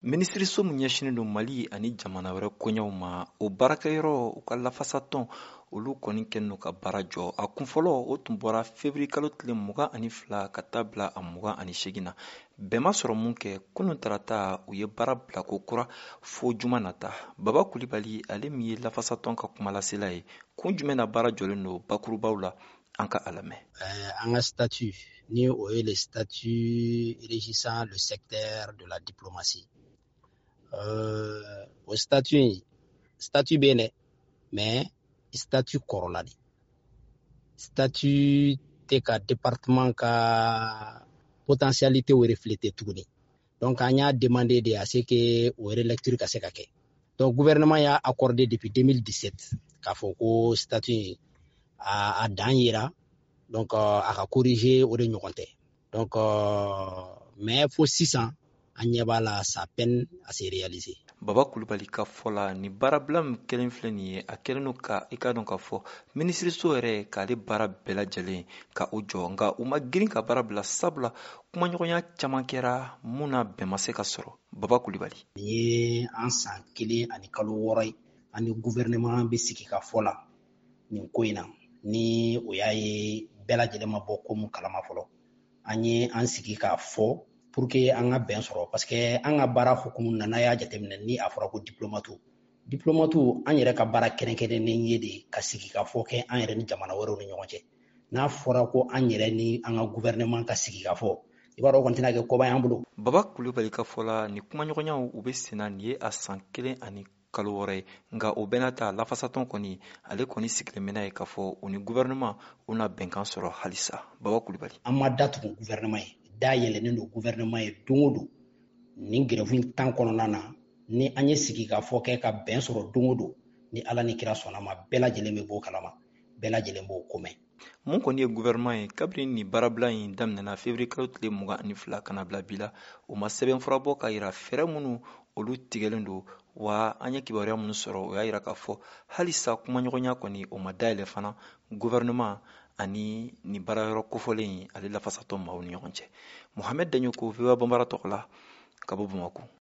minisiriso min ɲɛsinin don Mali ani jamana wɛrɛ koɲɛw ma o baarakɛyɔrɔ u ka lafasatɔn olu kɔni kɛlen don ka baara jɔ a kunfɔlɔ o tun bɔra février kalo tile 22 ka taa bila a 28 na bɛn ma sɔrɔ mun kɛ kunun tarata u ye baara bila ko kura fo juma nata Baba Kulibali ale min ye lafasatɔn ka kumalasela ye kun jumɛn na baara jɔlen don bakurubaw la an ka a lamɛn. An ka statut ni o ye le statut régissant le secteur de la diplomatie. O statut bɛ yen dɛ mais statut kɔrɔla de statut tɛ ka département ka potentialité o refléter tuguni donc an y'a demandé de à ce que o relecture ka se ka kɛ donc gouvernement y'a accordé depuis 2017 k'a fɔ ko statut a dan yira donc a ka corriger o de ɲɔgɔn tɛ donc mais fo sisan an ɲɛ b'a la ça peine à se réaliser. Baba Kulibali ka fɔ la ni baarabila min kelen filɛ nin ye a kɛlen don ka i ka dɔn k'a fɔ minisiriso yɛrɛ k'ale baara bɛɛ lajɛlen ka o jɔ nka u ma girin ka baara bila sabula kumaɲɔgɔnya caman kɛra mun na bɛn ma se ka sɔrɔ. Baba Kulibali nin ye an san 1 ani kalo 6 ye an ni gouvernement bɛ sigi ka fɔ la nin ko in na ni o y'a ye bɛɛ lajɛlen ma bɔ ko mun kalama fɔlɔ an ye an sigi k'a fɔ pour que an ka bɛn sɔrɔ parce que an ka baara hukumu na n'a y'a jateminɛ ni a fɔra ko diplomate an yɛrɛ ka baara kɛrɛnkɛrɛnnen ye de ka sigi ka fɔ kɛ an yɛrɛ ni jamana wɛrɛw ni ɲɔgɔn cɛ n'a fɔra ko an yɛrɛ ni an ka gouvernement ka sigi ka fɔ i b'a dɔn o kɔni tɛna kɛ koba y'an bolo. Baba Kulibali ka fɔ la ni kumaɲɔgɔnyaw u bɛ sen na nin ye a san 1 ani kalo 6 ye nka o bɛɛ n'a ta lafasatɔn kɔni ale kɔni sigilen bɛ n'a ye k'a fɔ u ni gouvernement u na bɛnkan sɔrɔ halisa. Baba Kulibali an ma datugu gouvernement ye da yɛlɛnnen don gouvernement ye don o don nin grève tan kɔnɔna na ni an ye sigi ka fɔ kɛ ka bɛn sɔrɔ don o don ni ala ni kira sɔnna ma bɛɛ lajɛlen bɛ bɔ kalama bɛɛ lajɛlen b'o ko mɛn. mun kɔni ye gouvernement ye kabini ni baarabila in daminɛna février kalo tile 22 kana bila bi la u ma sɛbɛnfura bɔ ka yira fɛɛrɛ minnu olu tigɛlen don wa an ye kibaruya minnu sɔrɔ o y'a yira k'a fɔ halisa kumaɲɔgɔnya kɔni o ma dayɛlɛ fana gouvernement ani ni baarayɔrɔ kofɔlen ale lafasatɔ maaw ni ɲɔgɔn cɛ. Mohamed Daɲoko VOA Bambara tɔgɔ la ka bɔ Bamako.